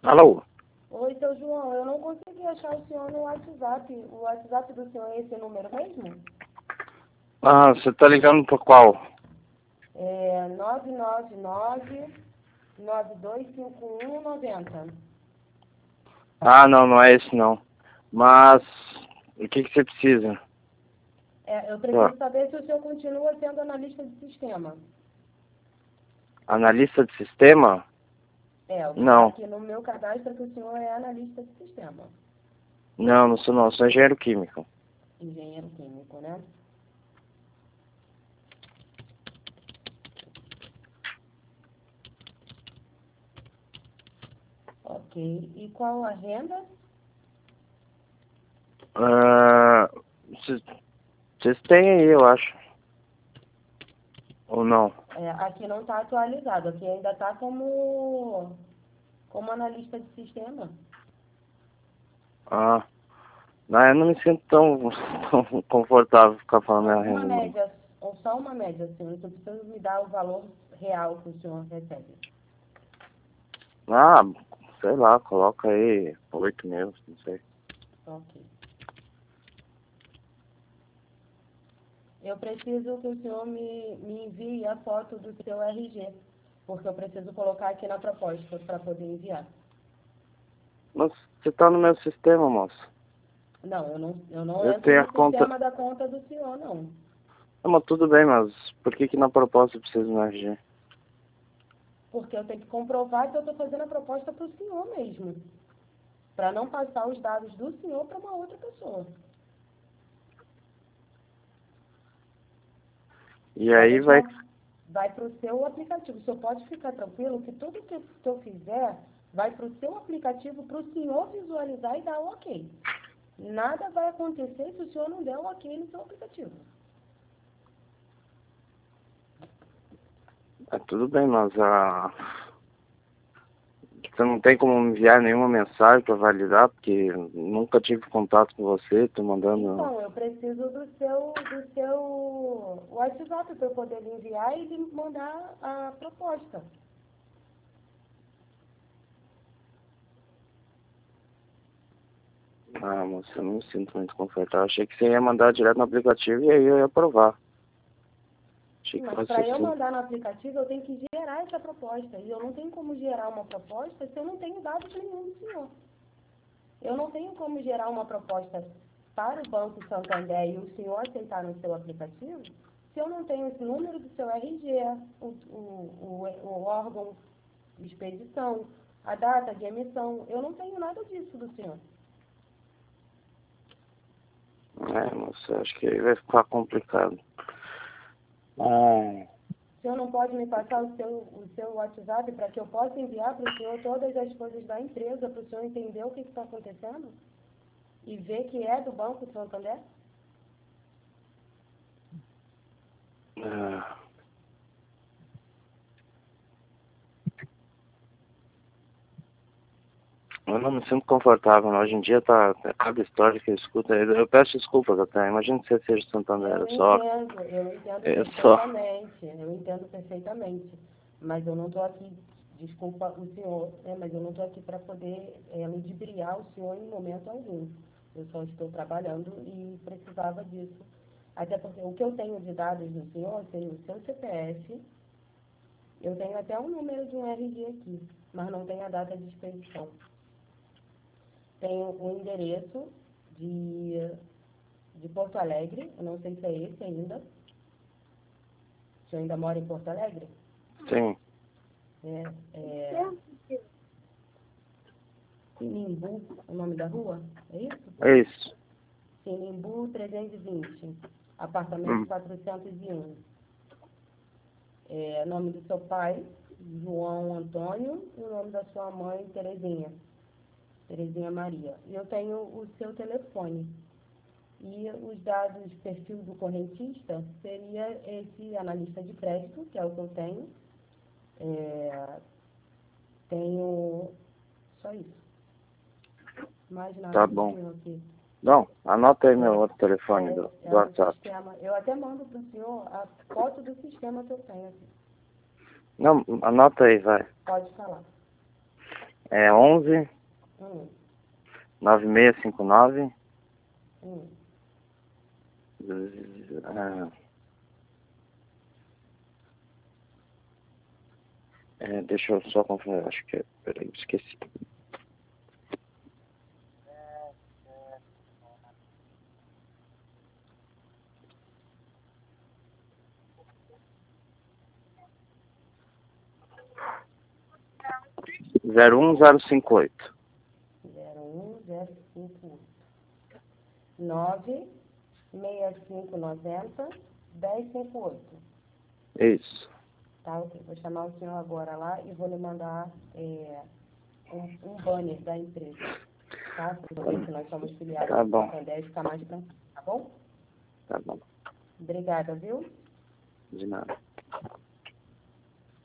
Alô? Oi, seu João, eu não consegui achar o senhor no WhatsApp. O WhatsApp do senhor é esse número mesmo? Ah, você tá ligando pra qual? É 999-925190. Ah, não, não é esse não. Mas, o que você precisa? Eu Ó, preciso saber se o senhor continua sendo analista de sistema. analista de sistema? Eu vi Não. aqui no meu cadastro que o senhor é analista de sistema. Não, não sou não, sou engenheiro químico. Engenheiro químico, né? Ok. E qual a renda? Ah, vocês têm aí, eu acho. Ou não? Aqui não está atualizado. Aqui ainda está como analista de sistema. Ah, não, eu não me sinto tão confortável ficar falando minha Uma renda, não. média, ou só uma média, senhor. Você precisa me dar o valor real que o senhor recebe. Ah, sei lá, coloca aí 8 mil, não sei. Ok. Eu preciso que o senhor me envie a foto do seu RG, porque eu preciso colocar aqui na proposta para poder enviar. Mas você tá no meu sistema, moço. Não, eu não Eu entro tenho a no conta. sistema da conta do senhor, não. Não, mas tudo bem, mas por que na proposta precisa do RG? Porque eu tenho que comprovar que eu estou fazendo a proposta para o senhor mesmo. Para não passar os dados do senhor para uma outra pessoa. E aí vai. Vai para o seu aplicativo. O senhor pode ficar tranquilo que tudo que eu fizer vai para o seu aplicativo para o senhor visualizar e dar um ok. Nada vai acontecer se o senhor não der um ok no seu aplicativo. Tudo bem, mas você não tem como enviar nenhuma mensagem para validar, porque nunca tive contato com você, tô mandando. Então, eu preciso do seu WhatsApp para eu poder lhe enviar e lhe mandar a proposta. Ah, moça, eu não me sinto muito confortável. Achei que você ia mandar direto no aplicativo e aí eu ia aprovar. Achei que Mas fosse para eu assim. mandar no aplicativo, eu tenho que gerar essa proposta. E eu não tenho como gerar uma proposta se eu não tenho dados nenhum do senhor. Eu não tenho como gerar uma proposta para o Banco Santander e o senhor aceitar no seu aplicativo se eu não tenho esse número do seu RG, o órgão de expedição, a data de emissão. Eu não tenho nada disso do senhor. Moça, acho que aí vai ficar complicado. Ah, O senhor não pode me passar o seu WhatsApp para que eu possa enviar para o senhor todas as coisas da empresa, para o senhor entender o que está acontecendo? E ver que é do Banco Santander? ah. Eu não me sinto confortável. Hoje em dia tá cada história que eu escuto. Eu peço desculpas até. Imagina que você seja de Santander. Eu Eu só. entendo perfeitamente. Mas eu não estou aqui, desculpa o senhor, né, mas eu não estou aqui para poder ludibriar o senhor em momento algum. Eu só estou trabalhando e precisava disso. Até porque o que eu tenho de dados do senhor seria o seu CPF, eu tenho até um número de um RG aqui, mas não tem a data de expedição. Tenho o endereço de Porto Alegre, eu não sei se é esse ainda. O senhor ainda mora em Porto Alegre? Sim. Sinimbu, o nome da rua? É isso? É isso. Sinimbu 320, apartamento 401. Nome do seu pai, João Antônio, e o nome da sua mãe, Terezinha Maria. E eu tenho o seu telefone. E os dados, perfil do correntista, seria esse analista de crédito, que é o que eu tenho. Tenho só isso. Mais nada Tá do bom. senhor aqui. Não, anota aí meu outro telefone do O WhatsApp. sistema. Eu até mando para o senhor a foto do sistema que eu tenho aqui. Não, anota aí, vai. Pode falar. É 11 Hum, 9659 hum. ah, deixa eu só conferir, acho que peraí, esqueci. Zero 01058. 01058. 96590 1058. Isso. Tá, ok. Vou chamar o senhor agora lá e vou lhe mandar um banner da empresa. Tá? Para ver que nós somos filiados Tá do bom. Santander e ficar mais tranquilo. Tá bom? Tá bom. Obrigada, viu? De nada.